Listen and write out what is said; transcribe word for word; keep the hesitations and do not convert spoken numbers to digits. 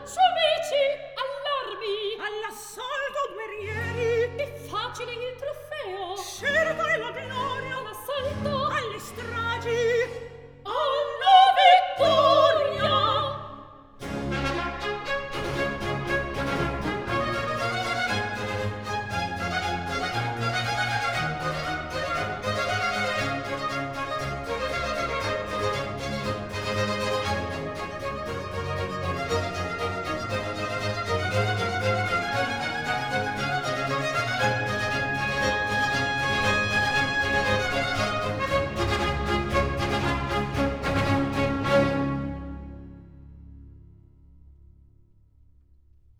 Sumici, all'armi! All'assalto, guerrieri! È facile il trofeo.